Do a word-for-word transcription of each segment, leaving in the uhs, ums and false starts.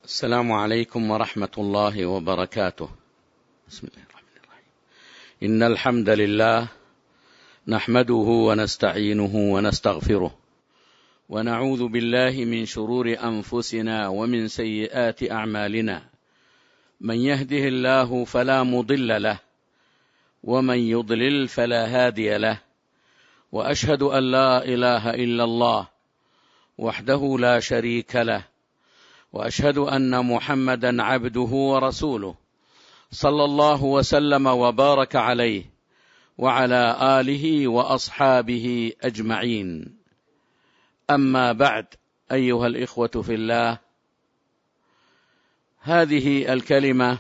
السلام عليكم ورحمة الله وبركاته. بسم الله الرحمن الرحيم. إن الحمد لله نحمده ونستعينه ونستغفره ونعوذ بالله من شرور أنفسنا ومن سيئات أعمالنا، من يهده الله فلا مضل له ومن يضلل فلا هادي له، وأشهد أن لا إله إلا الله وحده لا شريك له، وأشهد أن محمدا عبده ورسوله صلى الله وسلم وبارك عليه وعلى آله وأصحابه أجمعين. أما بعد، أيها الإخوة في الله، هذه الكلمة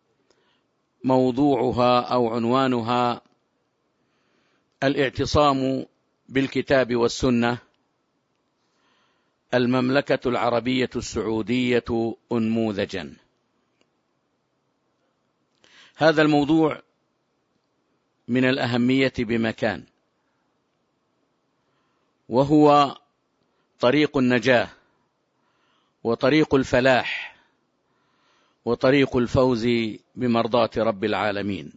موضوعها أو عنوانها الاعتصام بالكتاب والسنة، المملكة العربية السعودية أنموذجا. هذا الموضوع من الأهمية بمكان، وهو طريق النجاة وطريق الفلاح وطريق الفوز بمرضاة رب العالمين،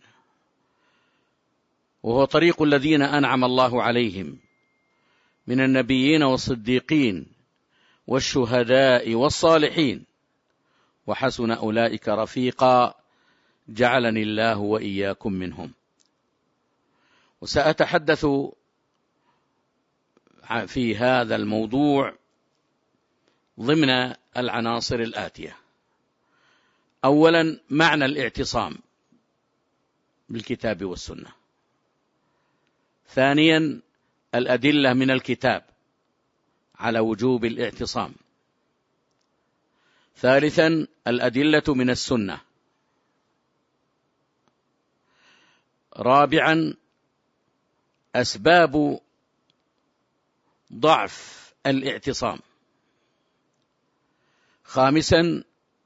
وهو طريق الذين أنعم الله عليهم من النبيين والصديقين والشهداء والصالحين، وحسن أولئك رفيقا، جعلني الله وإياكم منهم. وسأتحدث في هذا الموضوع ضمن العناصر الآتية: أولا، معنى الاعتصام بالكتاب والسنة. ثانيا، الأدلة من الكتاب على وجوب الاعتصام. ثالثا، الأدلة من السنة. رابعا، أسباب ضعف الاعتصام. خامسا،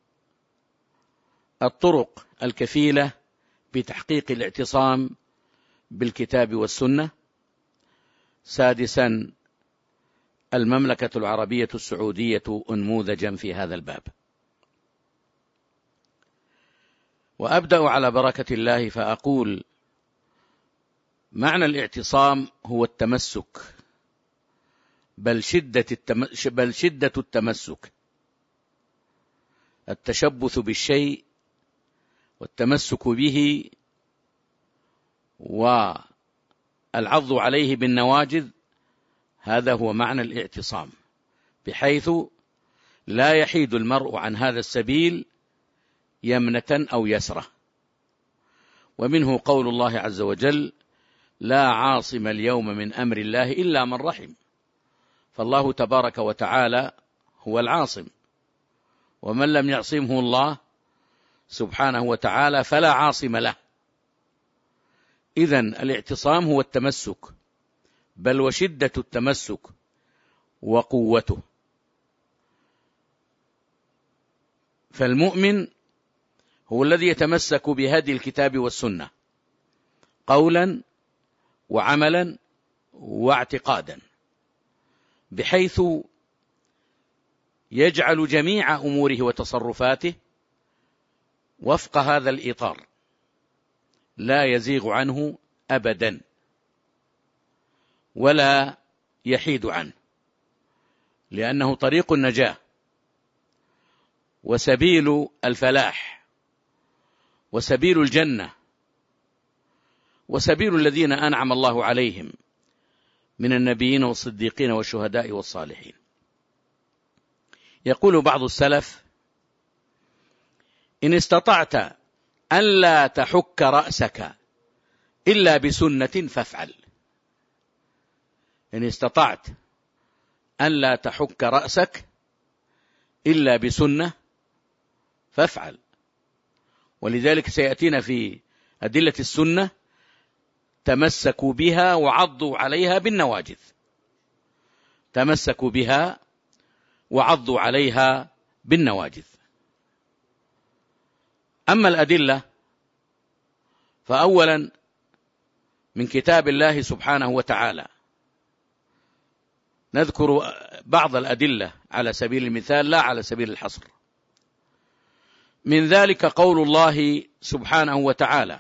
الطرق الكفيلة بتحقيق الاعتصام بالكتاب والسنة. سادسا، المملكة العربية السعودية أنموذجا في هذا الباب. وأبدأ على بركة الله فأقول: معنى الاعتصام هو التمسك، بل شدة التم... بل شدة التمسك، التشبث بالشيء والتمسك به والعض عليه بالنواجذ، هذا هو معنى الاعتصام، بحيث لا يحيد المرء عن هذا السبيل يمنة أو يسرة. ومنه قول الله عز وجل: لا عاصم اليوم من أمر الله إلا من رحم. فالله تبارك وتعالى هو العاصم، ومن لم يعصمه الله سبحانه وتعالى فلا عاصم له. إذن الاعتصام هو التمسك، بل وشدة التمسك وقوته. فالمؤمن هو الذي يتمسك بهدي الكتاب والسنة قولا وعملا واعتقادا، بحيث يجعل جميع أموره وتصرفاته وفق هذا الإطار، لا يزيغ عنه أبدا ولا يحيد عنه، لأنه طريق النجاة وسبيل الفلاح وسبيل الجنة وسبيل الذين أنعم الله عليهم من النبيين والصديقين والشهداء والصالحين. يقول بعض السلف: إن استطعت أن لا تحك رأسك إلا بسنة فافعل. إن استطعت أن لا تحك رأسك إلا بسنة فافعل. ولذلك سيأتينا في أدلة السنة: تمسكوا بها وعضوا عليها بالنواجذ. تمسكوا بها وعضوا عليها بالنواجذ. أما الأدلة فأولا من كتاب الله سبحانه وتعالى، نذكر بعض الأدلة على سبيل المثال لا على سبيل الحصر. من ذلك قول الله سبحانه وتعالى: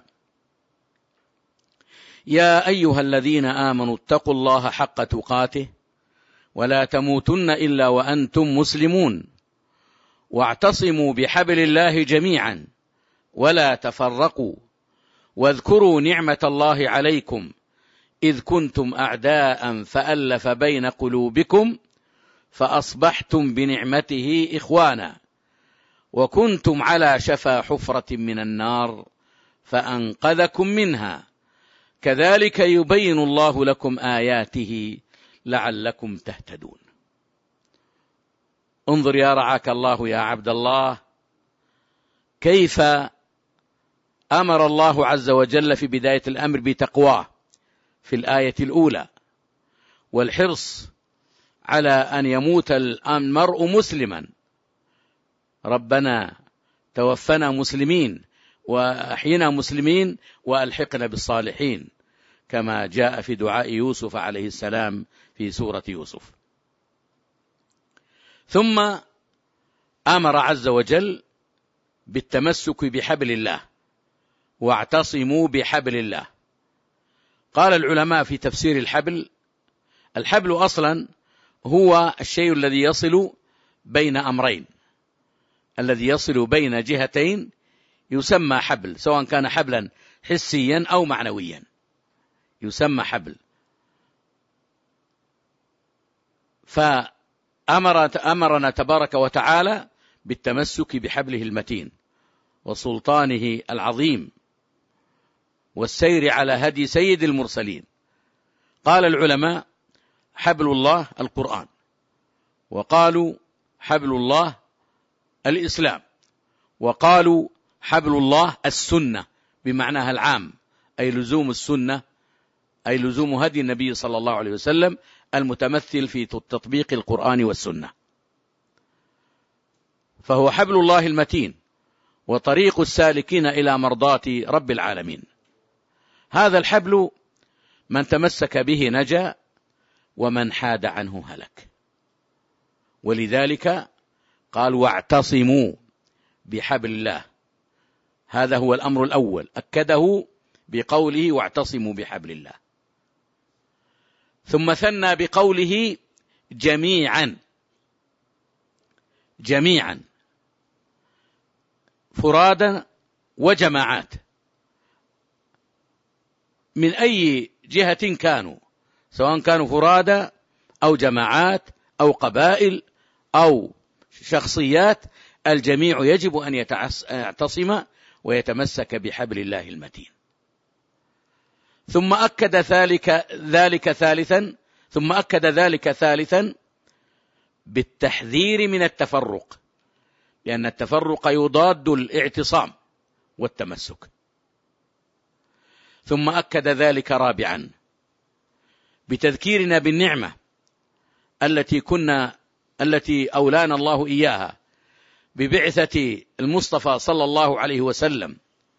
يا أيها الذين آمنوا اتقوا الله حق تقاته ولا تموتن إلا وأنتم مسلمون واعتصموا بحبل الله جميعا ولا تفرقوا واذكروا نعمة الله عليكم إذ كنتم أعداء فألف بين قلوبكم فأصبحتم بنعمته إخوانا وكنتم على شفا حفرة من النار فأنقذكم منها كذلك يبين الله لكم آياته لعلكم تهتدون. انظر يا رعاك الله يا عبد الله كيف أمر الله عز وجل في بداية الأمر بتقواه في الآية الأولى، والحرص على أن يموت المرء مسلما. ربنا توفنا مسلمين وأحينا مسلمين وألحقنا بالصالحين، كما جاء في دعاء يوسف عليه السلام في سورة يوسف. ثم أمر عز وجل بالتمسك بحبل الله، واعتصموا بحبل الله. قال العلماء في تفسير الحبل: الحبل أصلا هو الشيء الذي يصل بين أمرين، الذي يصل بين جهتين يسمى حبل، سواء كان حبلا حسيا أو معنويا يسمى حبل. فأمرنا تبارك وتعالى بالتمسك بحبله المتين وسلطانه العظيم والسير على هدي سيد المرسلين. قال العلماء: حبل الله القرآن، وقالوا حبل الله الإسلام، وقالوا حبل الله السنة بمعناها العام، أي لزوم السنة، أي لزوم هدي النبي صلى الله عليه وسلم المتمثل في تطبيق القرآن والسنة. فهو حبل الله المتين وطريق السالكين إلى مرضات رب العالمين. هذا الحبل من تمسك به نجا ومن حاد عنه هلك. ولذلك قال: واعتصموا بحبل الله. هذا هو الأمر الأول، أكده بقوله: واعتصموا بحبل الله. ثم ثنى بقوله: جميعا، جميعا فرادا وجماعات، من أي جهة كانوا، سواء كانوا فرادا أو جماعات أو قبائل أو شخصيات، الجميع يجب أن يعتصم ويتمسك بحبل الله المتين. ثم أكد ذلك ذلك ثالثا ثم أكد ذلك ثالثا بالتحذير من التفرق، لأن التفرق يضاد الاعتصام والتمسك. ثم أكد ذلك رابعا بتذكيرنا بالنعمة التي كنا التي أولانا الله إياها ببعثة المصطفى صلى الله عليه وسلم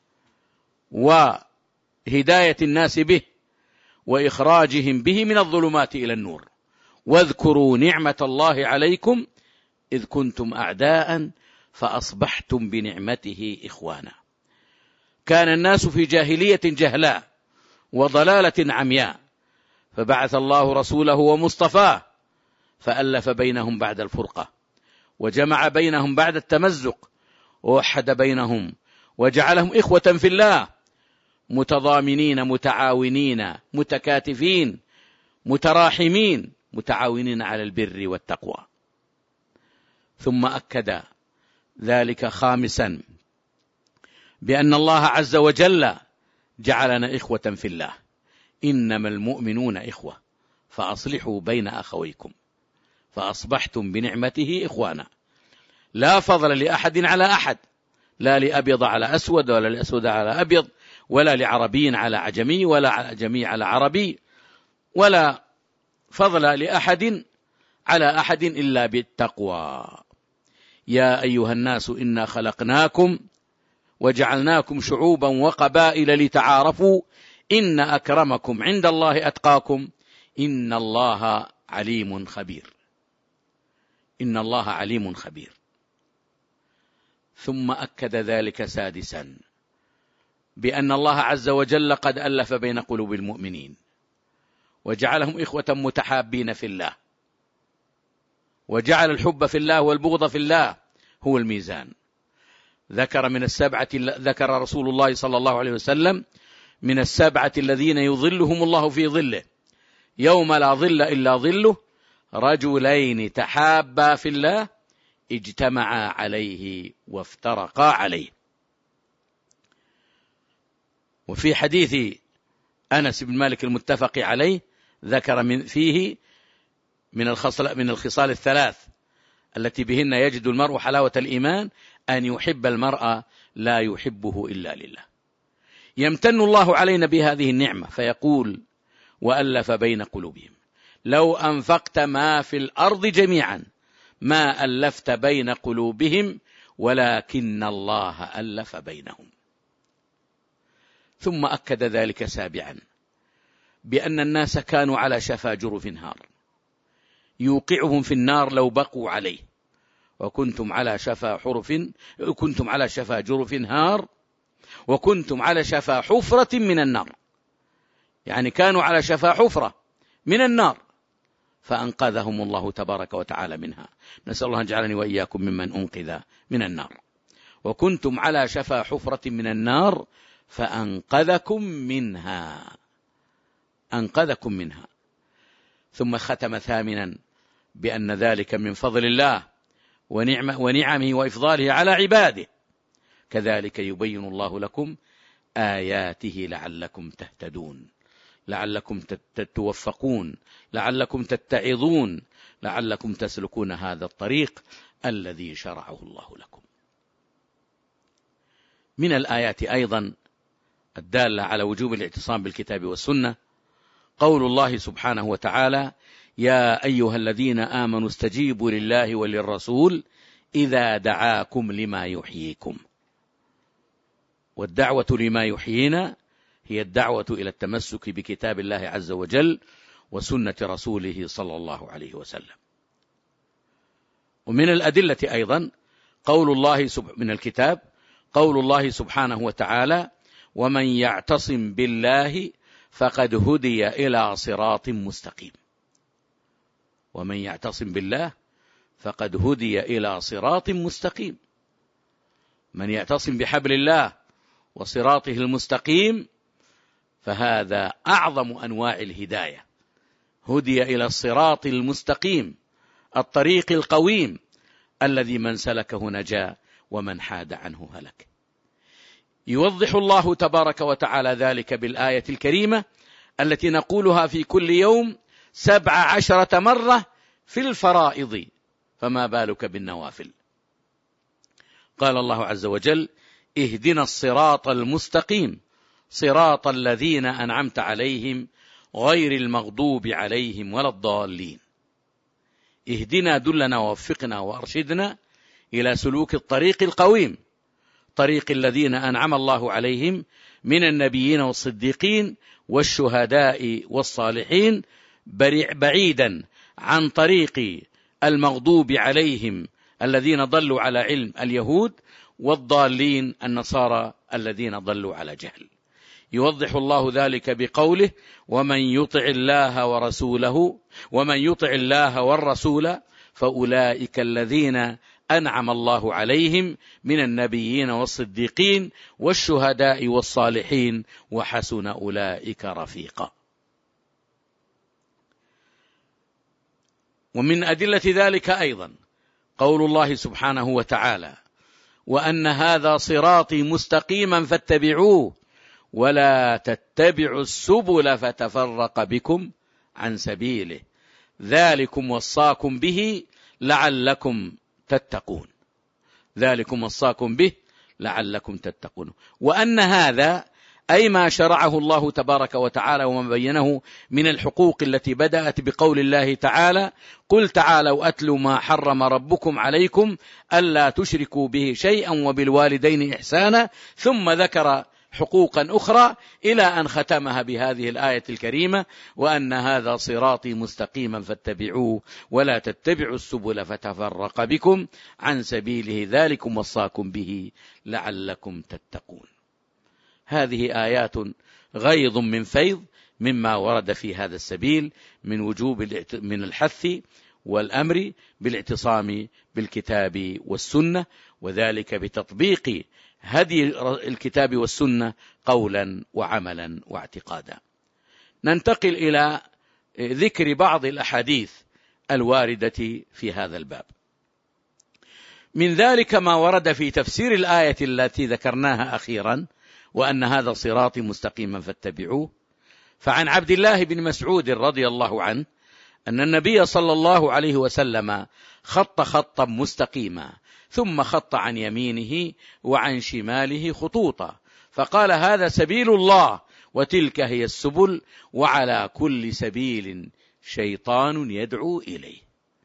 وهداية الناس به وإخراجهم به من الظلمات إلى النور. واذكروا نعمة الله عليكم إذ كنتم أعداء فأصبحتم بنعمته إخوانا. كان الناس في جاهلية جهلاء وضلالة عمياء، فبعث الله رسوله ومصطفاه فألف بينهم بعد الفرقة، وجمع بينهم بعد التمزق، ووحد بينهم وجعلهم إخوة في الله، متضامنين متعاونين متكاتفين متراحمين متعاونين على البر والتقوى. ثم أكد ذلك خامسا بأن الله عز وجل جعلنا إخوة في الله، إنما المؤمنون إخوة فأصلحوا بين أخويكم فأصبحتم بنعمته إخوانا. لا فضل لأحد على أحد، لا لأبيض على أسود ولا لأسود على أبيض، ولا لعربي على عجمي ولا عجمي على عربي، ولا فضل لأحد على أحد إلا بالتقوى. يا أيها الناس إنا خلقناكم وجعلناكم شعوبا وقبائل لتعارفوا إن أكرمكم عند الله أتقاكم إن الله عليم خبير. إن الله عليم خبير. ثم أكد ذلك سادسا بأن الله عز وجل قد ألف بين قلوب المؤمنين وجعلهم إخوة متحابين في الله، وجعل الحب في الله والبغض في الله هو الميزان. ذكر من السبعة ذكر رسول الله صلى الله عليه وسلم من السبعة الذين يظلهم الله في ظله يوم لا ظل إلا ظله: رجلين تحابا في الله اجتمعا عليه وافترقا عليه. وفي حديث أنس بن مالك المتفق عليه ذكر من فيه من الخصال من الخصال الثلاث التي بهن يجد المرء حلاوة الإيمان: أن يحب المرء لا يحبه إلا لله. يمتن الله علينا بهذه النعمة فيقول: وألف بين قلوبهم لو أنفقت ما في الأرض جميعا ما ألفت بين قلوبهم ولكن الله ألف بينهم. ثم أكد ذلك سابعا بأن الناس كانوا على شفا جرف نار يوقعهم في النار لو بقوا عليه، وكنتم على شفا حرف كنتم على شفا جرف نار وكنتم على شفا حفرة من النار، يعني كانوا على شفا حفرة من النار فأنقذهم الله تبارك وتعالى منها. نسأل الله أن يجعلني وإياكم ممن أنقذ من النار. وكنتم على شفا حفرة من النار فأنقذكم منها أنقذكم منها. ثم ختم ثامنا بأن ذلك من فضل الله ونعمه, ونعمه وإفضاله على عباده، كذلك يبين الله لكم آياته لعلكم تهتدون، لعلكم تتوفقون، لعلكم تتعظون، لعلكم تسلكون هذا الطريق الذي شرعه الله لكم. من الآيات أيضا الدالة على وجوب الاعتصام بالكتاب والسنة قول الله سبحانه وتعالى: يا أيها الذين آمنوا استجيبوا لله وللرسول إذا دعاكم لما يحييكم. والدعوة لما يحيينا هي الدعوة إلى التمسك بكتاب الله عز وجل وسنة رسوله صلى الله عليه وسلم. ومن الأدلة أيضا قول الله من الكتاب قول الله سبحانه وتعالى: ومن يعتصم بالله فقد هدي إلى صراط مستقيم. ومن يعتصم بالله فقد هدي إلى صراط مستقيم. من يعتصم بحبل الله وصراطه المستقيم فهذا أعظم أنواع الهداية، هدي إلى الصراط المستقيم الطريق القويم الذي من سلكه نجا ومن حاد عنه هلك. يوضح الله تبارك وتعالى ذلك بالآية الكريمة التي نقولها في كل يوم سبع عشرة مرة في الفرائض، فما بالك بالنوافل. قال الله عز وجل: اهدنا الصراط المستقيم صراط الذين أنعمت عليهم غير المغضوب عليهم ولا الضالين. اهدنا دلنا ووفقنا وأرشدنا إلى سلوك الطريق القويم، طريق الذين أنعم الله عليهم من النبيين والصديقين والشهداء والصالحين، بعيدا عن طريق المغضوب عليهم الذين ضلوا على علم اليهود والضالين النصارى الذين ضلوا على جهل. يوضح الله ذلك بقوله: ومن يطع الله ورسوله ومن يطع الله والرسول فأولئك الذين أنعم الله عليهم من النبيين والصديقين والشهداء والصالحين وحسن أولئك رفيقا. ومن أدلة ذلك أيضا قول الله سبحانه وتعالى: وأن هذا صراطي مستقيما فاتبعوه ولا تتبعوا السبل فتفرق بكم عن سبيله ذلكم وصاكم به لعلكم تتقون. ذلكم وصاكم به لعلكم تتقون. وأن هذا أي ما شرعه الله تبارك وتعالى وما بينه من الحقوق التي بدأت بقول الله تعالى: قل تعالوا أتلوا ما حرم ربكم عليكم ألا تشركوا به شيئا وبالوالدين إحسانا، ثم ذكر حقوقا أخرى إلى أن ختمها بهذه الآية الكريمة: وأن هذا صراطي مستقيما فاتبعوه ولا تتبعوا السبل فتفرق بكم عن سبيله ذلكم وصاكم به لعلكم تتقون. هذه آيات غيض من فيض مما ورد في هذا السبيل من وجوب من الحث والأمر بالاعتصام بالكتاب والسنة، وذلك بتطبيق هدي الكتاب والسنة قولا وعملا واعتقادا. ننتقل إلى ذكر بعض الأحاديث الواردة في هذا الباب. من ذلك ما ورد في تفسير الآية التي ذكرناها أخيرا: وأن هذا صراطي مستقيما فاتبعوه. فعن عبد الله بن مسعود رضي الله عنه أن النبي صلى الله عليه وسلم خط خطا مستقيما ثم خط عن يمينه وعن شماله خطوطا فقال: هذا سبيل الله وتلك هي السبل وعلى كل سبيل شيطان يدعو إليه.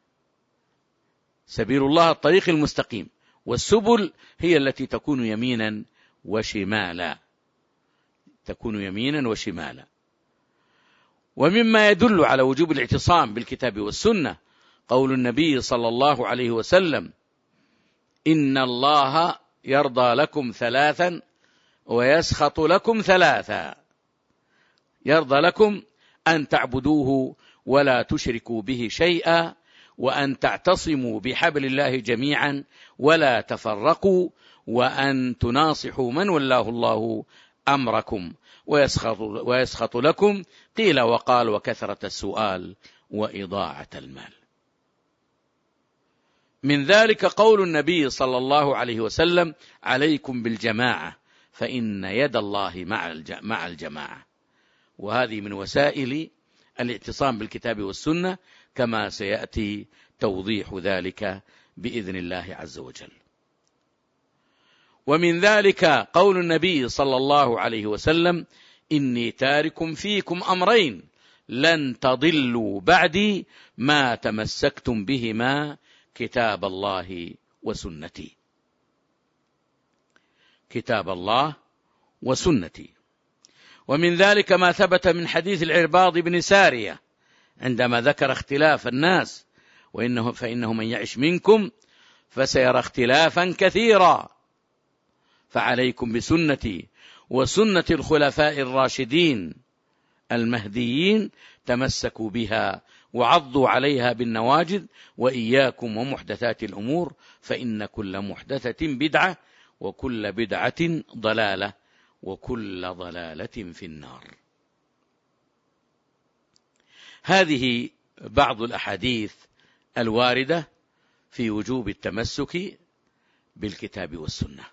سبيل الله الطريق المستقيم، والسبل هي التي تكون يمينا وشمالا تكون يمينا وشمالا. ومما يدل على وجوب الاعتصام بالكتاب والسنة قول النبي صلى الله عليه وسلم: إن الله يرضى لكم ثلاثا ويسخط لكم ثلاثا. يرضى لكم أن تعبدوه ولا تشركوا به شيئا، وأن تعتصموا بحبل الله جميعا ولا تفرقوا، وأن تناصحوا من ولاه الله أمركم، ويسخط, ويسخط لكم قيل وقال وكثرة السؤال وإضاعة المال. من ذلك قول النبي صلى الله عليه وسلم: عليكم بالجماعة فإن يد الله مع الجماعة. وهذه من وسائل الاعتصام بالكتاب والسنة كما سيأتي توضيح ذلك بإذن الله عز وجل. ومن ذلك قول النبي صلى الله عليه وسلم: إني تارك فيكم أمرين لن تضلوا بعدي ما تمسكتم بهما كتاب الله وسنتي. كتاب الله وسنتي. ومن ذلك ما ثبت من حديث العرباض بن سارية عندما ذكر اختلاف الناس: وإنه فإنه من يعش منكم فسيرى اختلافا كثيرا فعليكم بسنتي وسنة الخلفاء الراشدين المهديين تمسكوا بها وعضوا عليها بالنواجذ، وإياكم ومحدثات الأمور فإن كل محدثة بدعة وكل بدعة ضلالة وكل ضلالة في النار. هذه بعض الأحاديث الواردة في وجوب التمسك بالكتاب والسنة،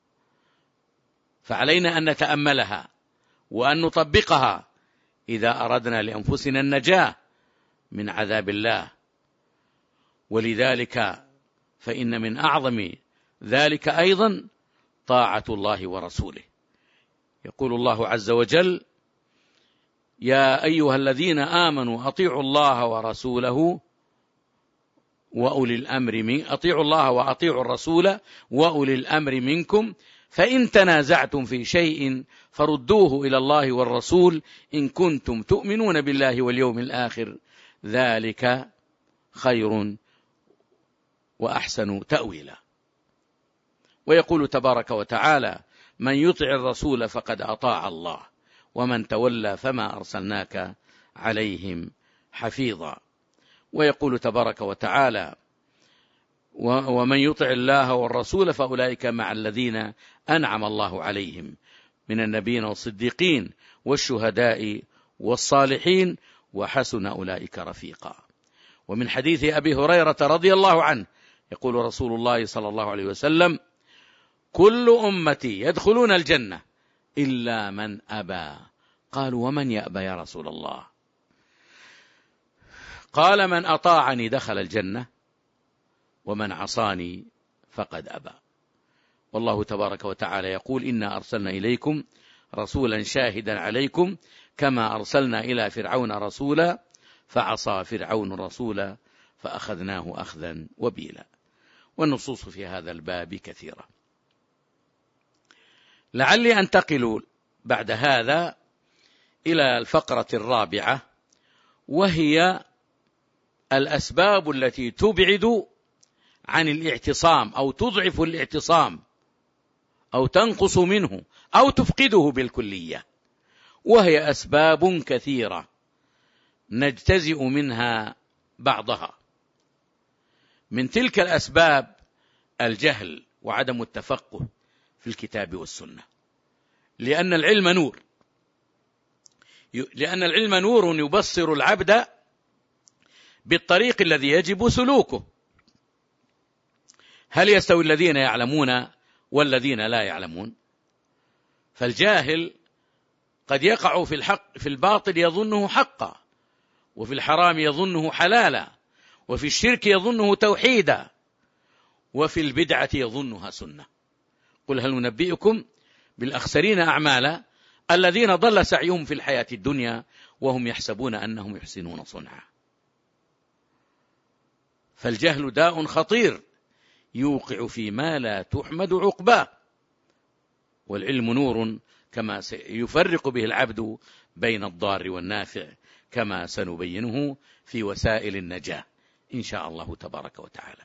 فعلينا أن نتأملها وأن نطبقها إذا أردنا لأنفسنا النجاة من عذاب الله. ولذلك فإن من أعظم ذلك أيضا طاعة الله ورسوله. يقول الله عز وجل: يا أيها الذين آمنوا أطيعوا الله ورسوله وأولي الأمر من أطيعوا الله وأطيعوا الرسول وأولي الأمر منكم فإن تنازعتم في شيء فردوه إلى الله والرسول إن كنتم تؤمنون بالله واليوم الآخر ذلك خير وأحسن تأويلا. ويقول تبارك وتعالى: من يطع الرسول فقد أطاع الله ومن تولى فما أرسلناك عليهم حفيظا. ويقول تبارك وتعالى: ومن يطع الله والرسول فأولئك مع الذين أنعم الله عليهم من النبيين والصديقين والشهداء والصالحين وحسن أولئك رفيقا. ومن حديث أبي هريرة رضي الله عنه يقول رسول الله صلى الله عليه وسلم: كل أمتي يدخلون الجنة إلا من أبى. قالوا: ومن يأبى يا رسول الله؟ قال: من أطاعني دخل الجنة ومن عصاني فقد أبى. والله تبارك وتعالى يقول: إنا أرسلنا إليكم رسولا شاهدا عليكم كما أرسلنا إلى فرعون رسولا فعصى فرعون الرسول فأخذناه أخذا وبيلا. والنصوص في هذا الباب كثيرة. لعلي أنتقل بعد هذا إلى الفقرة الرابعة، وهي الأسباب التي تبعد عن الاعتصام أو تضعف الاعتصام أو تنقص منه أو تفقده بالكلية، وهي أسباب كثيرة نجتزئ منها بعضها. من تلك الأسباب الجهل وعدم التفقه في الكتاب والسنة، لأن العلم نور، لأن العلم نور يبصر العبد بالطريق الذي يجب سلوكه. هل يستوي الذين يعلمون والذين لا يعلمون؟ فالجاهل قد يقع في الحق في الباطل يظنه حقا، وفي الحرام يظنه حلالا، وفي الشرك يظنه توحيدا، وفي البدعة يظنها سنة. قل هل ننبئكم بالأخسرين أعمالا الذين ضل سعيهم في الحياة الدنيا وهم يحسبون أنهم يحسنون صنعا. فالجهل داء خطير يوقع فيما لا تحمد عقباه، والعلم نور كما يفرق به العبد بين الضار والنافع، كما سنبينه في وسائل النجاة إن شاء الله تبارك وتعالى.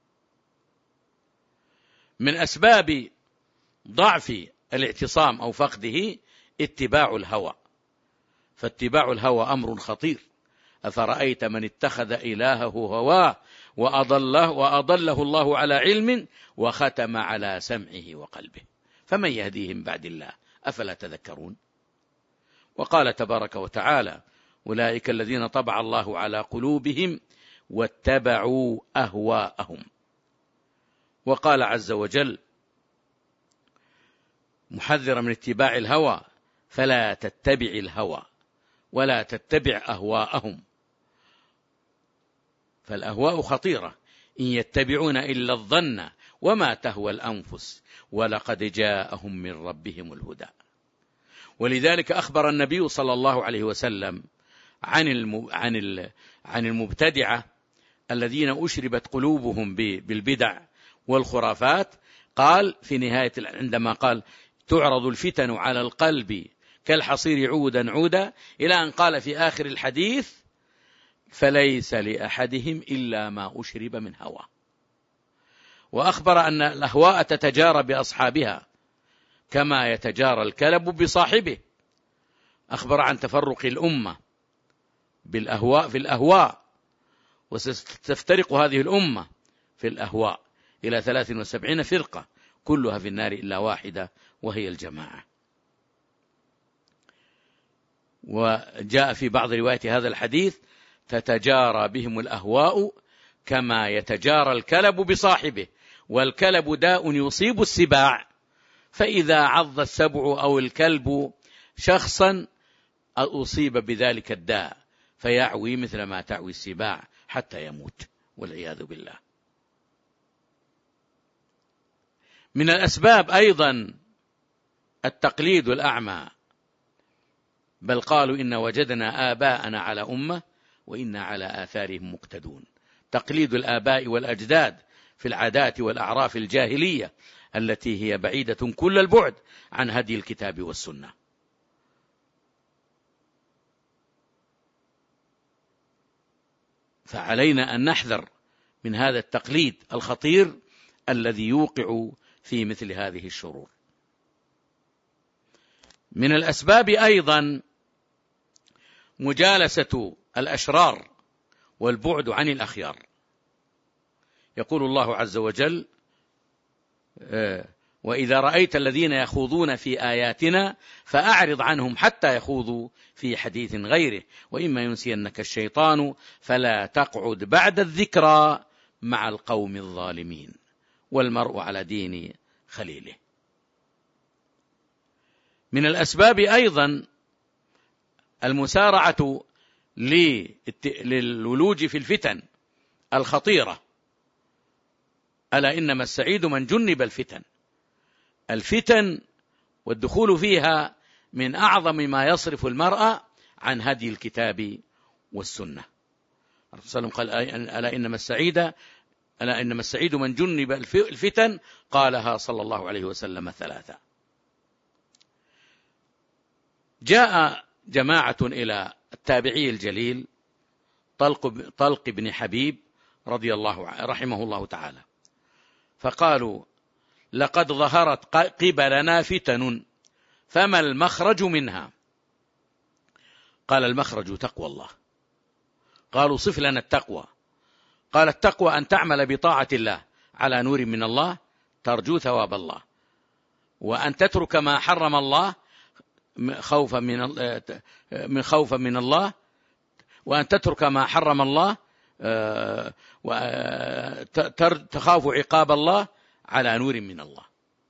من أسباب ضعف الاعتصام أو فقده اتباع الهوى، فاتباع الهوى أمر خطير. أفرأيت من اتخذ إلهه هواه وأضله, وأضله الله على علم وختم على سمعه وقلبه فمن يهديهم بعد الله أفلا تذكرون. وقال تبارك وتعالى أولئك الذين طبع الله على قلوبهم واتبعوا أهواءهم. وقال عز وجل محذرا من اتباع الهوى فلا تتبع الهوى ولا تتبع أهواءهم. فالأهواء خطيرة، إن يتبعون إلا الظن وما تهوى الأنفس ولقد جاءهم من ربهم الهدى. ولذلك أخبر النبي صلى الله عليه وسلم عن عن المبتدعة الذين أشربت قلوبهم بالبدع والخرافات. قال في نهاية عندما قال تعرض الفتن على القلب كالحصير عودا عودا، إلى أن قال في آخر الحديث فليس لأحدهم إلا ما أشرب من هوى. وأخبر أن الأهواء تتجارى بأصحابها كما يتجارى الكلب بصاحبه. أخبر عن تفرق الأمة بالأهواء في الأهواء، وستفترق هذه الأمة في الأهواء إلى ثلاث وسبعين فرقة كلها في النار إلا واحدة وهي الجماعة. وجاء في بعض روايات هذا الحديث تتجارى بهم الأهواء كما يتجارى الكلب بصاحبه، والكلب داء يصيب السباع، فإذا عض السبع أو الكلب شخصا أصيب بذلك الداء فيعوي مثل ما تعوي السباع حتى يموت والعياذ بالله. من الأسباب أيضا التقليد الأعمى، بل قالوا إن وجدنا آباءنا على أمة وإنا على آثارهم مقتدون. تقليد الآباء والأجداد في العادات والأعراف الجاهلية التي هي بعيدة كل البعد عن هدي الكتاب والسنة. فعلينا أن نحذر من هذا التقليد الخطير الذي يوقع في مثل هذه الشرور. من الأسباب أيضا مجالسة الأشرار والبعد عن الأخيار. يقول الله عز وجل وإذا رأيت الذين يخوضون في آياتنا فأعرض عنهم حتى يخوضوا في حديث غيره وإما ينسينك الشيطان فلا تقعد بعد الذكرى مع القوم الظالمين والمرء على دين خليله. من الأسباب أيضا المسارعة للولوج في الفتن الخطيرة، ألا إنما السعيد من جنب الفتن. الفتن والدخول فيها من أعظم ما يصرف المرأة عن هدي الكتاب والسنة. الرسول صلى الله عليه وسلم قال ألا إنما السعيد ألا إنما السعيد من جنب الفتن، قالها صلى الله عليه وسلم ثلاثة. جاء جماعة إلى التابعي الجليل طلق, طلق بن حبيب رضي الله رحمه الله تعالى، فقالوا: لقد ظهرت قبلنا فتن فما المخرج منها؟ قال: المخرج تقوى الله. قالوا: صف لنا التقوى. قال: التقوى أن تعمل بطاعة الله على نور من الله ترجو ثواب الله، وأن تترك ما حرم الله خوفا من من خوفا من الله، وأن تترك ما حرم الله وتخاف عقاب الله على نور من الله.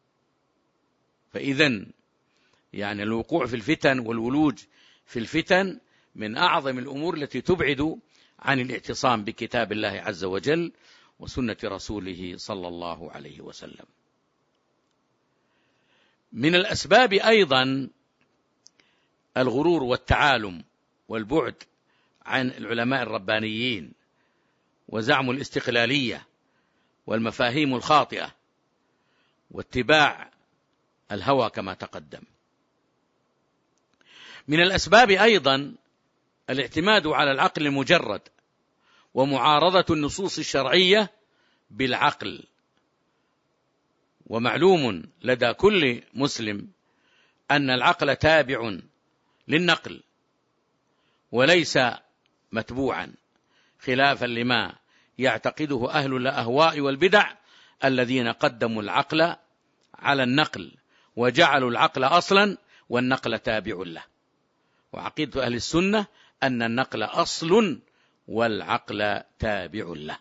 فإذن يعني الوقوع في الفتن والولوج في الفتن من أعظم الأمور التي تبعد عن الاعتصام بكتاب الله عز وجل وسنة رسوله صلى الله عليه وسلم. من الأسباب أيضا الغرور والتعالم والبعد عن العلماء الربانيين وزعم الاستقلالية والمفاهيم الخاطئة واتباع الهوى كما تقدم. من الأسباب أيضا الاعتماد على العقل المجرد ومعارضة النصوص الشرعية بالعقل. ومعلوم لدى كل مسلم أن العقل تابع للنقل وليس متبوعا، خلافا لما يعتقده أهل الأهواء والبدع الذين قدموا العقل على النقل وجعلوا العقل أصلا والنقل تابع له. وعقيدة أهل السنة أن النقل أصل والعقل تابع له.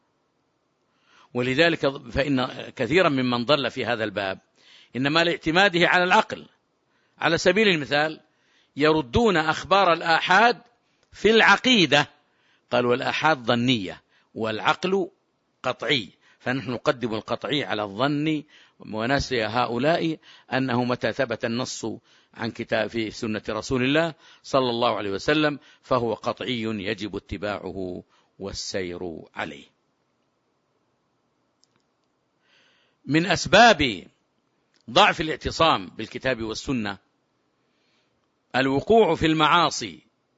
ولذلك فإن كثيرا ممن ضل في هذا الباب إنما لاعتماده على العقل. على سبيل المثال يردون أخبار الآحاد في العقيدة، قالوا الآحاد ظنية والعقل قطعي، فنحن نقدم القطعي على الظن. ونسي هؤلاء أنه متى ثبت النص عن كتاب في سنة رسول الله صلى الله عليه وسلم فهو قطعي يجب اتباعه والسير عليه. من أسباب ضعف الاعتصام بالكتاب والسنة الوقوع في المعاصي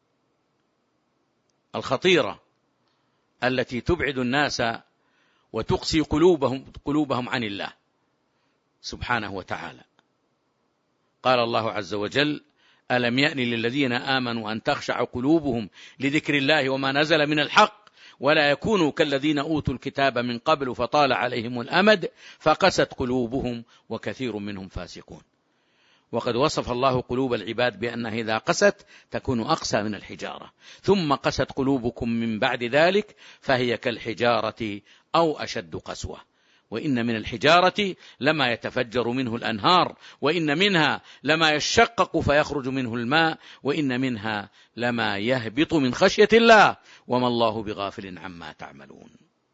الخطيرة التي تبعد الناس وتقسي قلوبهم قلوبهم عن الله سبحانه وتعالى. قال الله عز وجل: ألم يأن للذين آمنوا أن تخشع قلوبهم لذكر الله وما نزل من الحق ولا يكونوا كالذين أوتوا الكتاب من قبل فطال عليهم الأمد فقست قلوبهم وكثير منهم فاسقون. وقد وصف الله قلوب العباد بأنها إذا قست تكون أقسى من الحجارة، ثم قست قلوبكم من بعد ذلك فهي كالحجارة أو أشد قسوة. وإن من الحجارة لما يتفجر منه الأنهار، وإن منها لما يشقق فيخرج منه الماء، وإن منها لما يهبط من خشية الله وما الله بغافل عما تعملون.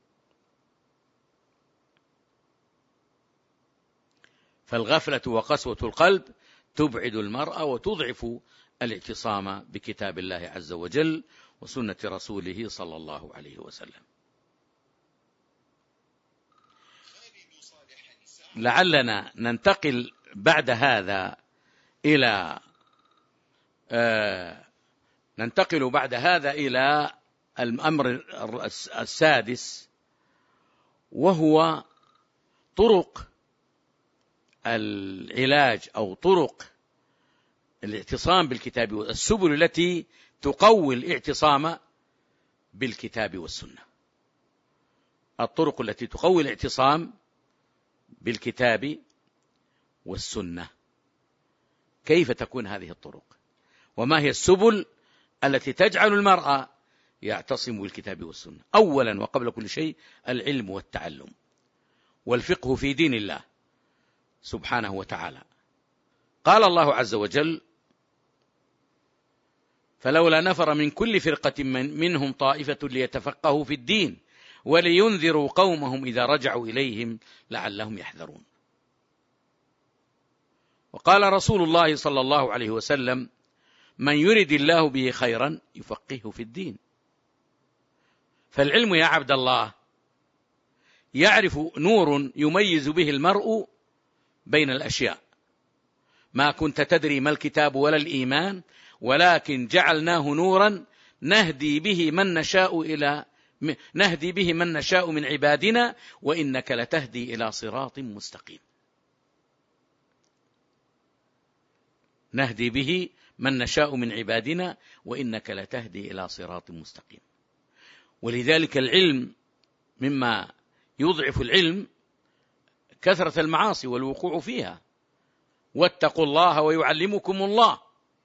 فالغفلة وقسوة القلب تبعد المرء وتضعف الاعتصام بكتاب الله عز وجل وسنة رسوله صلى الله عليه وسلم. لعلنا ننتقل بعد هذا إلى آه ننتقل بعد هذا إلى الأمر السادس، وهو طرق العلاج أو طرق الاعتصام بالكتاب والسبل التي تقوي الاعتصام بالكتاب والسنة. الطرق التي تقوي الاعتصام بالكتاب والسنة، كيف تكون هذه الطرق؟ وما هي السبل التي تجعل المرء يعتصم بالكتاب والسنة؟ أولا وقبل كل شيء العلم والتعلم والفقه في دين الله سبحانه وتعالى. قال الله عز وجل: فلولا نفر من كل فرقة من منهم طائفة ليتفقهوا في الدين ولينذروا قومهم إذا رجعوا إليهم لعلهم يحذرون. وقال رسول الله صلى الله عليه وسلم: من يرد الله به خيرا يفقهه في الدين. فالعلم يا عبد الله يعرف نور يميز به المرء بين الأشياء، ما كنت تدري ما الكتاب ولا الإيمان ولكن جعلناه نورا نهدي به من نشاء إلى نهدي به من نشاء من عبادنا وإنك لتهدي إلى صراط مستقيم. نهدي به من نشاء من عبادنا وإنك لتهدي إلى صراط مستقيم. ولذلك العلم مما يضعف العلم كثرة المعاصي والوقوع فيها. واتقوا الله ويعلمكم الله.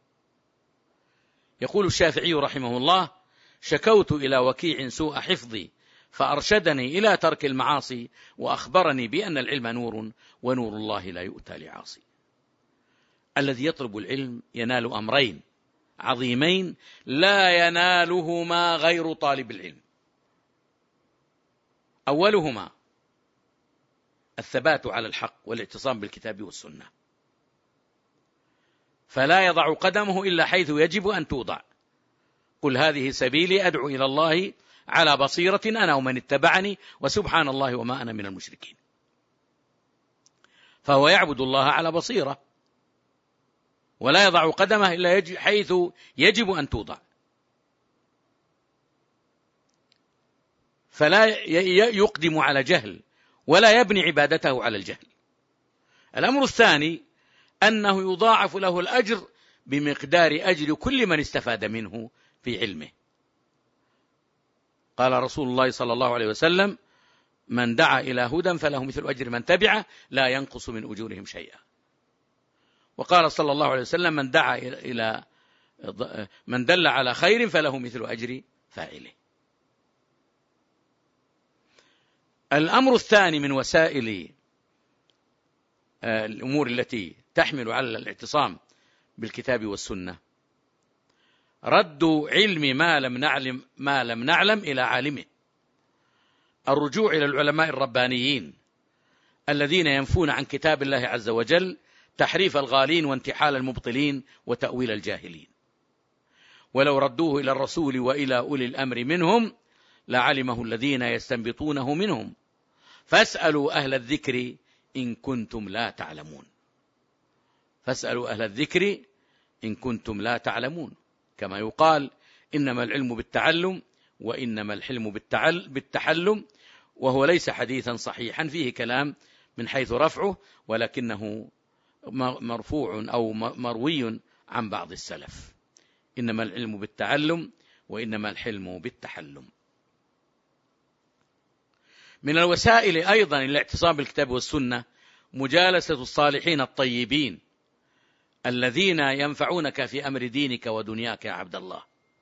يقول الشافعي رحمه الله: شكوت إلى وكيع سوء حفظي فأرشدني إلى ترك المعاصي وأخبرني بأن العلم نور ونور الله لا يؤتى لعاصي. الذي يطلب العلم ينال أمرين عظيمين لا ينالهما غير طالب العلم. أولهما الثبات على الحق والاعتصام بالكتاب والسنة، فلا يضع قدمه إلا حيث يجب أن توضع. قل هذه سبيلي أدعو إلى الله على بصيرة أنا ومن اتبعني وسبحان الله وما أنا من المشركين. فهو يعبد الله على بصيرة ولا يضع قدمه إلا حيث يجب أن توضع، فلا يقدم على جهل ولا يبني عبادته على الجهل. الأمر الثاني أنه يضاعف له الأجر بمقدار أجر كل من استفاد منه في علمه. قال رسول الله صلى الله عليه وسلم: من دعا إلى هدى فله مثل أجر من تبعه لا ينقص من أجورهم شيئا. وقال صلى الله عليه وسلم: من دعا إلى من دل على خير فله مثل أجر فاعله. الأمر الثاني من وسائل الأمور التي تحمل على الاعتصام بالكتاب والسنة رد علم ما لم نعلم ما لم نعلم إلى عالمه، الرجوع إلى العلماء الربانيين الذين ينفون عن كتاب الله عز وجل تحريف الغالين وانتحال المبطلين وتأويل الجاهلين. ولو ردوه إلى الرسول وإلى أولي الأمر منهم لعلمه الذين يستنبطونه منهم فاسألوا أهل الذكر إن كنتم لا تعلمون. فاسألوا أهل الذكر إن كنتم لا تعلمون، كما يقال: إنما العلم بالتعلم وإنما الحلم بالتحلم، وهو ليس حديثا صحيحا فيه كلام من حيث رفعه، ولكنه مرفوع أو مروي عن بعض السلف. إنما العلم بالتعلم وإنما الحلم بالتحلم. من الوسائل أيضا الاعتصام بالكتاب والسنة مجالسة الصالحين الطيبين الذين ينفعونك في أمر دينك ودنياك يا عبد الله.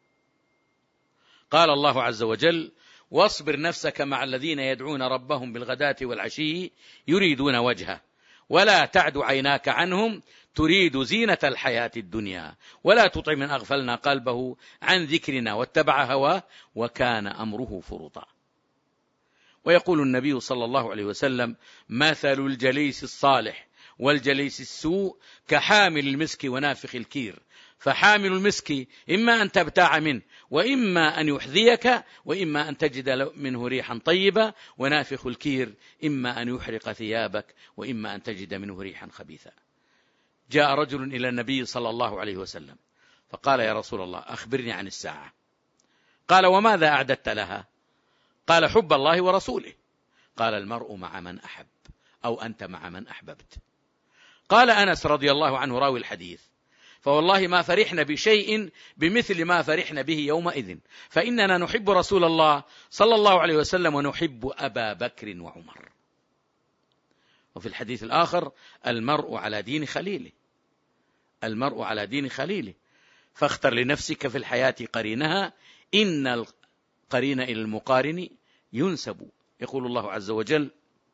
قال الله عز وجل: واصبر نفسك مع الذين يدعون ربهم بالغداة والعشي يريدون وجهه ولا تعد عيناك عنهم تريد زينة الحياة الدنيا ولا تطع من أغفلنا قلبه عن ذكرنا واتبع هواه وكان أمره فرطا. ويقول النبي صلى الله عليه وسلم: مثل الجليس الصالح والجليس السوء كحامل المسك ونافخ الكير، فحامل المسك إما أن تبتاع منه وإما أن يحذيك وإما أن تجد منه ريحا طيبة، ونافخ الكير إما أن يحرق ثيابك وإما أن تجد منه ريحا خبيثا. جاء رجل إلى النبي صلى الله عليه وسلم فقال: يا رسول الله أخبرني عن الساعة. قال: وماذا أعددت لها؟ قال: حب الله ورسوله. قال: المرء مع من أحب أو أنت مع من أحببت. قال أنس رضي الله عنه راوي الحديث: فوالله ما فرحنا بشيء بمثل ما فرحنا به يومئذ، فإننا نحب رسول الله صلى الله عليه وسلم ونحب أبا بكر وعمر. وفي الحديث الآخر: المرء على دين خليله. المرء على دين خليله، فاختر لنفسك في الحياة قرينها، إن القرين إلى المقارن ينسب. يقول الله عز وجل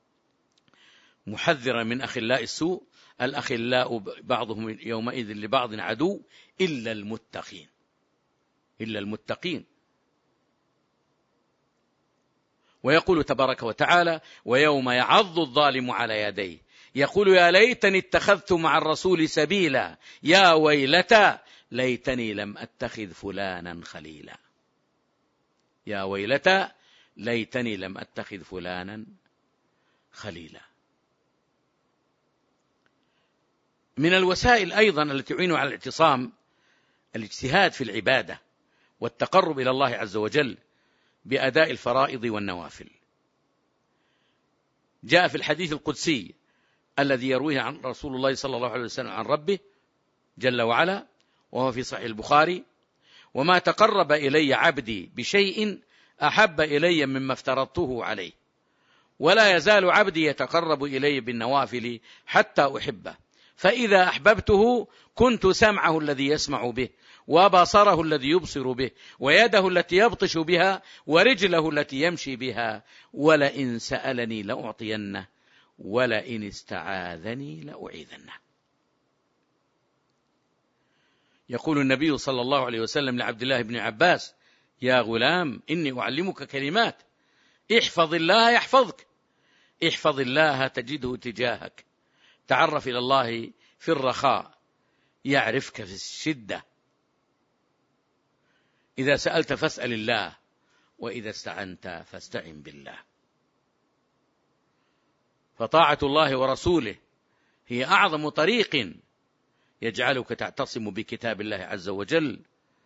محذرا من أخلاء السوء: الأخلاء بعضهم يومئذ لبعض عدو إلا المتقين. إلا المتقين. ويقول تبارك وتعالى: ويوم يعض الظالم على يديه يقول يا ليتني اتخذت مع الرسول سبيلا يا ويلتى ليتني لم أتخذ فلانا خليلا. يا ويلتى ليتني لم أتخذ فلانا خليلا. من الوسائل أيضا التي تعين على الاعتصام الاجتهاد في العبادة والتقرب إلى الله عز وجل بأداء الفرائض والنوافل. جاء في الحديث القدسي الذي يرويه عن رسول الله صلى الله عليه وسلم عن ربه جل وعلا، وهو في صحيح البخاري: وما تقرب إلي عبدي بشيء أحب إلي مما افترضته عليه، ولا يزال عبدي يتقرب إلي بالنوافل حتى أحبه، فإذا أحببته كنت سمعه الذي يسمع به، وبصره الذي يبصر به، ويده التي يبطش بها، ورجله التي يمشي بها، ولئن سألني لأعطينه، ولئن استعاذني لأعيذنه. يقول النبي صلى الله عليه وسلم لعبد الله بن عباس: يا غلام إني أعلمك كلمات، احفظ الله يحفظك، احفظ الله تجده تجاهك، تعرف إلى الله في الرخاء يعرفك في الشدة، إذا سألت فاسأل الله، وإذا استعنت فاستعن بالله. فطاعة الله ورسوله هي أعظم طريق يجعلك تعتصم بكتاب الله عز وجل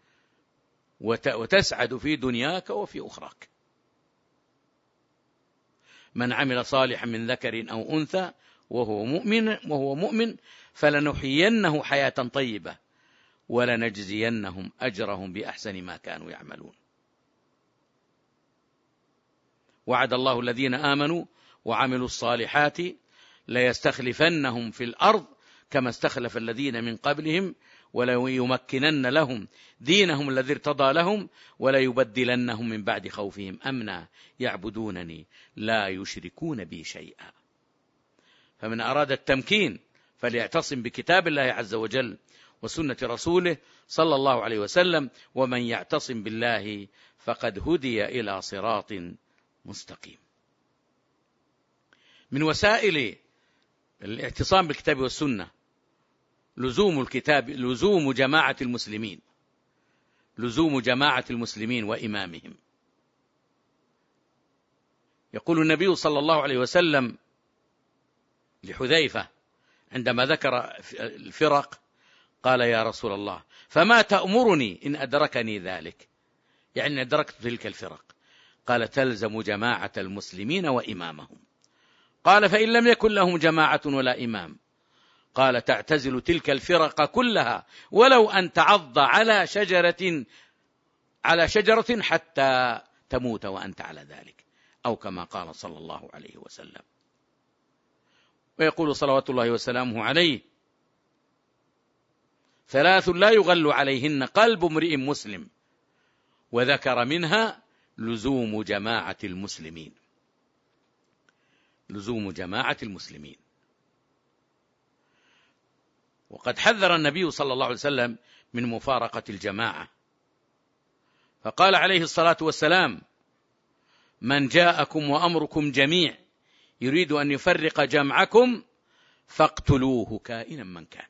وتسعد في دنياك وفي أخراك. من عمل صالحا من ذكر أو أنثى وهو مؤمن وهو مؤمن فلنحيينه حياة طيبة ولنجزينهم أجرهم بأحسن ما كانوا يعملون. وعد الله الذين آمنوا وعملوا الصالحات ليستخلفنهم في الأرض كما استخلف الذين من قبلهم وليمكنن لهم دينهم الذي ارتضى لهم وليبدلنهم من بعد خوفهم أمنا يعبدونني لا يشركون بي شيئا. فمن أراد التمكين فليعتصم بكتاب الله عز وجل وسنة رسوله صلى الله عليه وسلم، ومن يعتصم بالله فقد هدي إلى صراط مستقيم. من وسائل الاعتصام بالكتاب والسنة لزوم الكتاب، لزوم جماعة المسلمين، لزوم جماعة المسلمين وإمامهم. يقول النبي صلى الله عليه وسلم لحذيفة عندما ذكر الفرق قال: يا رسول الله فما تأمرني إن أدركني ذلك، يعني أدركت تلك الفرق؟ قال: تلزم جماعة المسلمين وإمامهم. قال: فإن لم يكن لهم جماعة ولا إمام؟ قال: تعتزل تلك الفرق كلها ولو أن تعض على شجرة على شجرة حتى تموت وأنت على ذلك، أو كما قال صلى الله عليه وسلم. ويقول صلوات الله وسلامه عليه: ثلاث لا يغل عليهن قلب امرئ مسلم، وذكر منها لزوم جماعة المسلمين، لزوم جماعة المسلمين. وقد حذر النبي صلى الله عليه وسلم من مفارقة الجماعة، فقال عليه الصلاة والسلام: من جاءكم وأمركم جميع يريد أن يفرق جمعكم فاقتلوه كائنا من كان.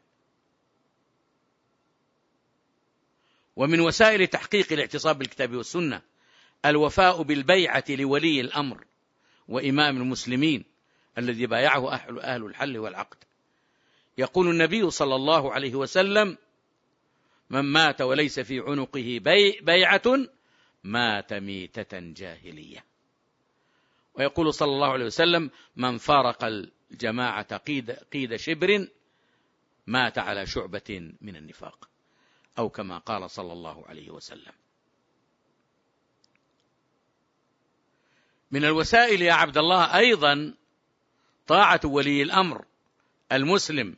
ومن وسائل تحقيق الاعتصام بالكتاب والسنة الوفاء بالبيعة لولي الأمر وإمام المسلمين الذي بايعه أهل الحل والعقد. يقول النبي صلى الله عليه وسلم: من مات وليس في عنقه بي بيعة مات ميتة جاهلية. ويقول صلى الله عليه وسلم: من فارق الجماعة قيد, قيد شبر مات على شعبة من النفاق، أو كما قال صلى الله عليه وسلم. من الوسائل يا عبد الله أيضا طاعة ولي الأمر المسلم.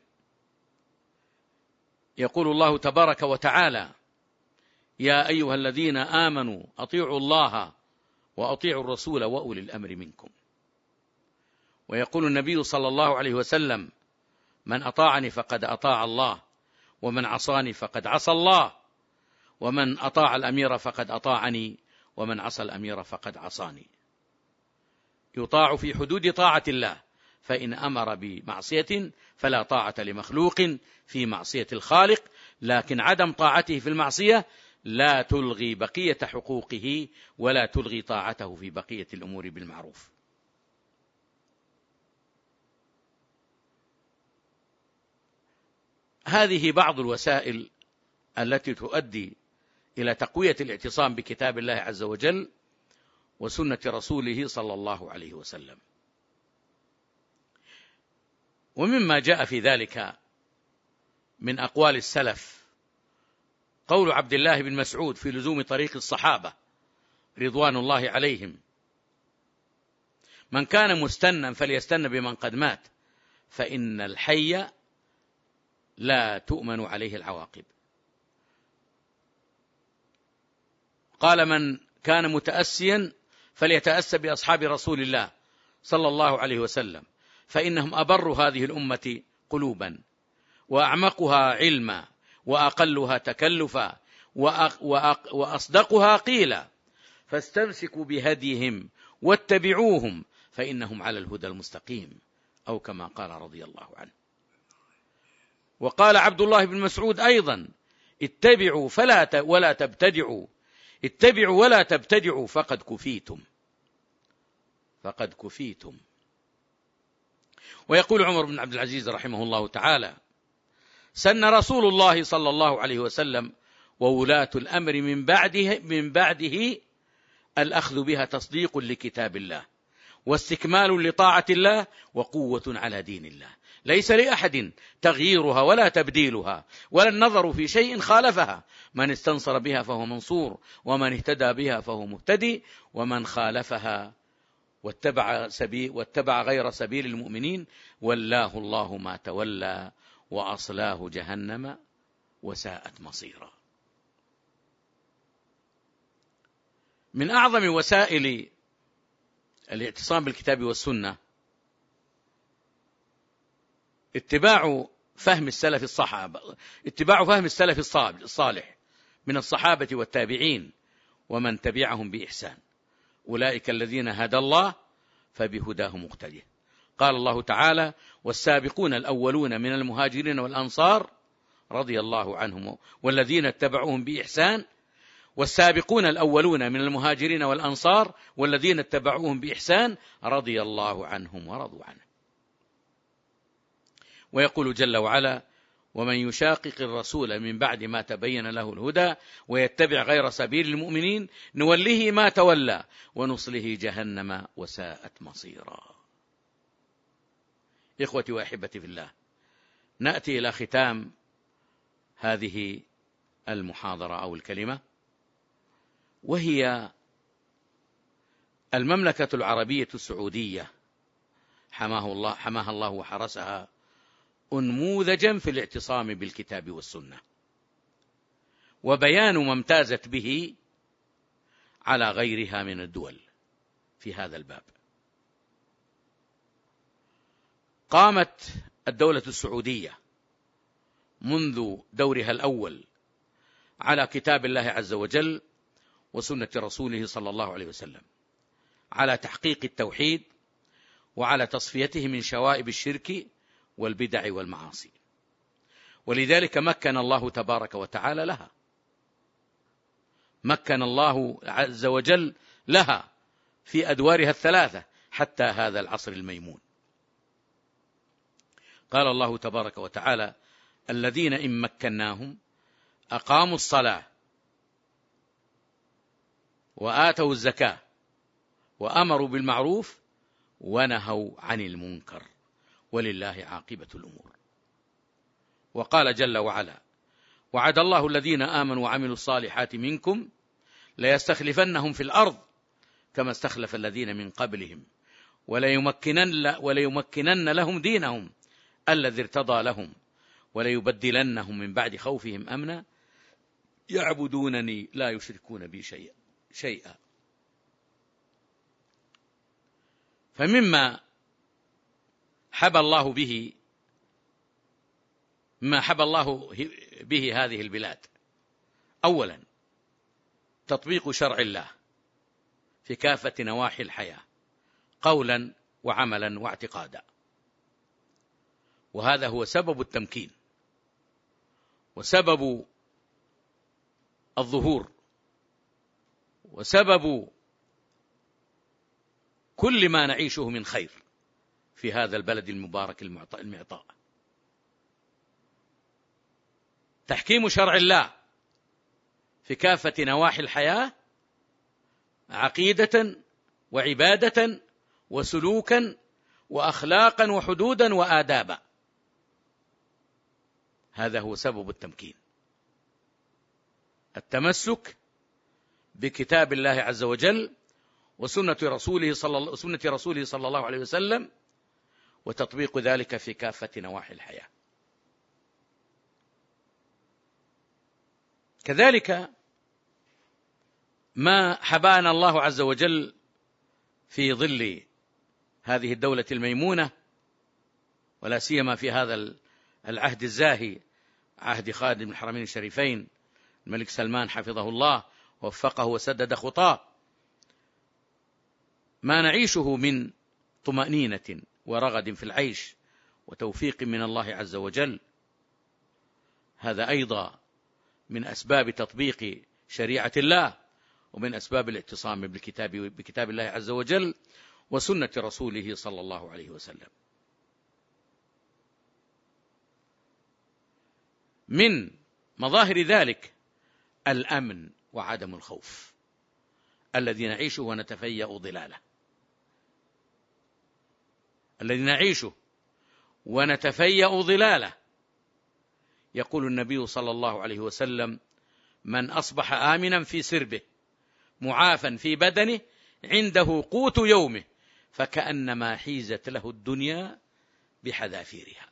يقول الله تبارك وتعالى: يا أيها الذين آمنوا أطيعوا الله وأطيعوا الرسول وأولي الأمر منكم. ويقول النبي صلى الله عليه وسلم: من أطاعني فقد أطاع الله، ومن عصاني فقد عصى الله، ومن أطاع الأمير فقد أطاعني، ومن عصى الأمير فقد عصاني. يطاع في حدود طاعة الله، فإن أمر بمعصية فلا طاعة لمخلوق في معصية الخالق، لكن عدم طاعته في المعصية لا تلغي بقية حقوقه ولا تلغي طاعته في بقية الأمور بالمعروف. هذه بعض الوسائل التي تؤدي إلى تقوية الاعتصام بكتاب الله عز وجل وسنة رسوله صلى الله عليه وسلم. ومما جاء في ذلك من أقوال السلف قول عبد الله بن مسعود في لزوم طريق الصحابة رضوان الله عليهم: من كان مستنا فليستن بمن قد مات فإن الحي لا تؤمن عليه العواقب. قال: من كان متأسيا فليتأسى بأصحاب رسول الله صلى الله عليه وسلم فإنهم أبر هذه الأمة قلوبا وأعمقها علما وأقلها تكلفا وأصدقها قيلا، فاستمسكوا بهديهم واتبعوهم فإنهم على الهدى المستقيم، أو كما قال رضي الله عنه. وقال عبد الله بن مسعود أيضا: اتبعوا فلا ولا تبتدعوا، اتبعوا ولا تبتدعوا فقد كفيتم، فقد كفيتم. ويقول عمر بن عبد العزيز رحمه الله تعالى: سن رسول الله صلى الله عليه وسلم وولاة الأمر من بعده من بعده الأخذ بها تصديق لكتاب الله واستكمال لطاعة الله وقوة على دين الله، ليس لأحد تغييرها ولا تبديلها ولا النظر في شيء خالفها، من استنصر بها فهو منصور ومن اهتدى بها فهو مهتدي ومن خالفها واتبع, سبيل واتبع غير سبيل المؤمنين ولاه الله ما تولى وأصلاه جهنم وساءت مصيرا. من أعظم وسائل الاعتصام بالكتاب والسنة اتباع فهم السلف الصحابة اتباع فهم السلف الصالح من الصحابة والتابعين ومن تبعهم بإحسان، أولئك الذين هدى الله فبهداه مقتدي. قال الله تعالى: والسابقون الأولون من المهاجرين والأنصار رضي الله عنهم والذين اتبعوهم بإحسان والسابقون الأولون من المهاجرين والأنصار والذين اتبعوهم بإحسان رضي الله عنهم ورضوا عنه. ويقول جل وعلا: ومن يشاقق الرسول من بعد ما تبين له الهدى ويتبع غير سبيل المؤمنين نوله ما تولى ونصله جهنم وساءت مصيرا. إخوتي وأحبتي في الله، نأتي إلى ختام هذه المحاضرة أو الكلمة، وهي المملكة العربية السعودية حماه الله حماها الله وحرسها أنموذجا في الاعتصام بالكتاب والسنة، وبيان ما امتازت به على غيرها من الدول في هذا الباب. قامت الدولة السعودية منذ دورها الأول على كتاب الله عز وجل وسنة رسوله صلى الله عليه وسلم، على تحقيق التوحيد وعلى تصفيته من شوائب الشرك والبدع والمعاصي، ولذلك مكن الله تبارك وتعالى لها مكن الله عز وجل لها في أدوارها الثلاثة حتى هذا العصر الميمون. قال الله تبارك وتعالى: الذين إن مكناهم أقاموا الصلاة وآتوا الزكاة وأمروا بالمعروف ونهوا عن المنكر ولله عاقبة الأمور. وقال جل وعلا: وعد الله الذين آمنوا وعملوا الصالحات منكم ليستخلفنهم في الأرض كما استخلف الذين من قبلهم وليمكنن, وليمكنن لهم دينهم الذي ارتضى لهم وليبدلنهم من بعد خوفهم أمنا يعبدونني لا يشركون بي شيئا شيئا. فمما حبى الله به ما حبى الله به هذه البلاد: أولا تطبيق شرع الله في كافة نواحي الحياة قولا وعملا واعتقادا، وهذا هو سبب التمكين وسبب الظهور وسبب كل ما نعيشه من خير في هذا البلد المبارك المعطاء. تحكيم شرع الله في كافة نواحي الحياة، عقيدة وعبادة وسلوكا وأخلاقا وحدودا وآدابا. هذا هو سبب التمكين، التمسك بكتاب الله عز وجل وسنة رسوله صلى سنة رسوله صلى الله عليه وسلم، وتطبيق ذلك في كافة نواحي الحياة. كذلك ما حبانا الله عز وجل في ظل هذه الدولة الميمونة، ولا سيما في هذا العهد الزاهي، عهد خادم الحرمين الشريفين الملك سلمان حفظه الله ووفقه وسدد خطاه، ما نعيشه من طمأنينة ورغد في العيش وتوفيق من الله عز وجل، هذا أيضا من أسباب تطبيق شريعة الله، ومن أسباب الاعتصام بالكتاب بكتاب الله عز وجل وسنة رسوله صلى الله عليه وسلم. من مظاهر ذلك الأمن وعدم الخوف الذي نعيشه ونتفيأ ظلاله، الذي نعيشه ونتفيأ ظلاله. يقول النبي صلى الله عليه وسلم: من أصبح آمنا في سربه معافا في بدنه عنده قوت يومه فكأنما حيزت له الدنيا بحذافيرها.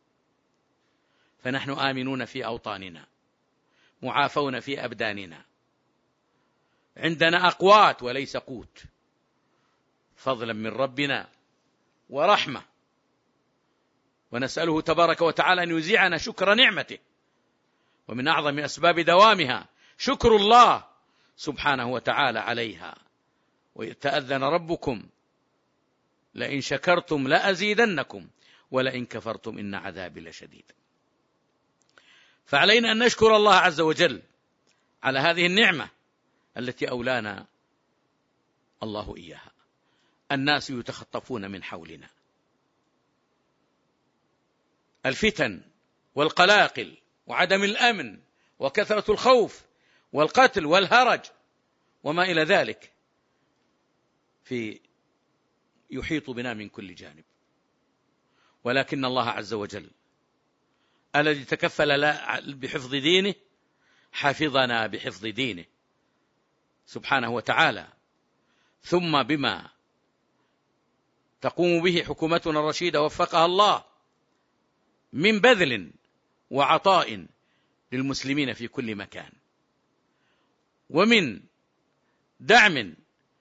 فنحن آمنون في أوطاننا، معافون في أبداننا، عندنا أقوات وليس قوت، فضلا من ربنا ورحمة، ونسأله تبارك وتعالى أن يزيعنا شكر نعمته، ومن أعظم أسباب دوامها شكر الله سبحانه وتعالى عليها. وإذ تأذن ربكم لئن شكرتم لأزيدنكم ولئن كفرتم إن عذابي لشديد. فعلينا أن نشكر الله عز وجل على هذه النعمة التي أولانا الله إياها. الناس يتخطفون من حولنا، الفتن والقلاقل وعدم الأمن وكثرة الخوف والقتل والهرج وما إلى ذلك في يحيط بنا من كل جانب، ولكن الله عز وجل الذي تكفل بحفظ دينه حفظنا بحفظ دينه سبحانه وتعالى، ثم بما تقوم به حكومتنا الرشيدة وفقها الله من بذل وعطاء للمسلمين في كل مكان، ومن دعم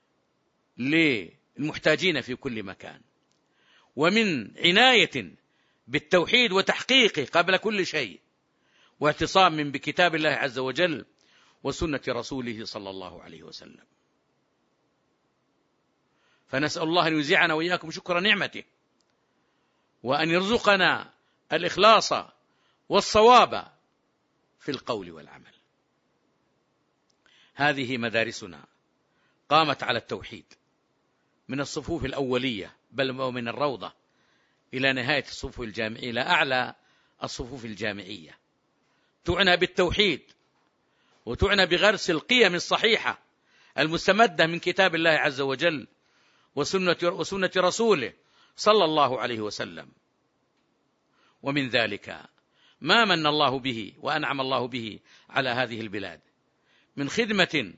للمحتاجين في كل مكان، ومن عناية بالتوحيد وتحقيقه قبل كل شيء، واعتصام بكتاب الله عز وجل وسنة رسوله صلى الله عليه وسلم. فنسأل الله أن يزيعنا وإياكم شكر نعمته، وأن يرزقنا الإخلاص والصواب في القول والعمل. هذه مدارسنا قامت على التوحيد من الصفوف الأولية، بل ومن الروضة إلى نهاية الصفوف الجامعية، إلى أعلى الصفوف الجامعية، تعنى بالتوحيد وتعنى بغرس القيم الصحيحة المستمدة من كتاب الله عز وجل وسنة, وسنة رسوله صلى الله عليه وسلم. ومن ذلك ما من الله به وأنعم الله به على هذه البلاد من خدمة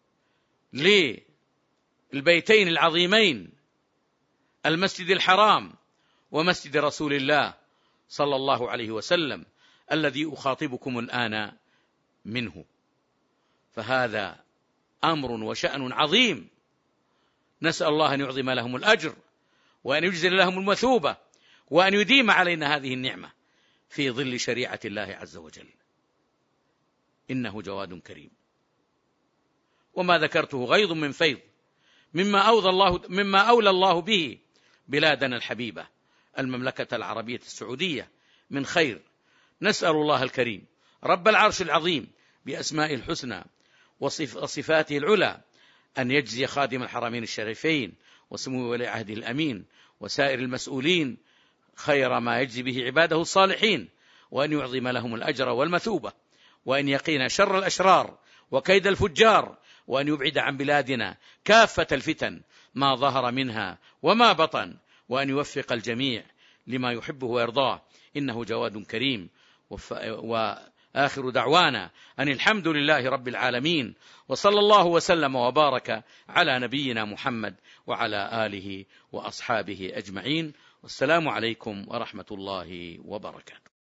للبيتين العظيمين، المسجد الحرام ومسجد رسول الله صلى الله عليه وسلم الذي أخاطبكم الآن منه. فهذا أمر وشأن عظيم، نسأل الله أن يعظم لهم الأجر وأن يجزل لهم المثوبة وأن يديم علينا هذه النعمة في ظل شريعة الله عز وجل، إنه جواد كريم. وما ذكرته غيض من فيض مما أوذى الله مما أولى الله به بلادنا الحبيبة المملكة العربية السعودية من خير. نسأل الله الكريم رب العرش العظيم بأسمائه الحسنى وصفاته العلى أن يجزي خادم الحرمين الشريفين وسمو ولي عهده الأمين وسائر المسؤولين خير ما يجزي به عباده الصالحين، وأن يعظم لهم الأجر والمثوبة، وأن يقينا شر الأشرار وكيد الفجار، وأن يبعد عن بلادنا كافة الفتن ما ظهر منها وما بطن، وأن يوفق الجميع لما يحبه ويرضاه، إنه جواد كريم. وآخر دعوانا أن الحمد لله رب العالمين، وصلى الله وسلم وبارك على نبينا محمد وعلى آله وأصحابه أجمعين، والسلام عليكم ورحمة الله وبركاته.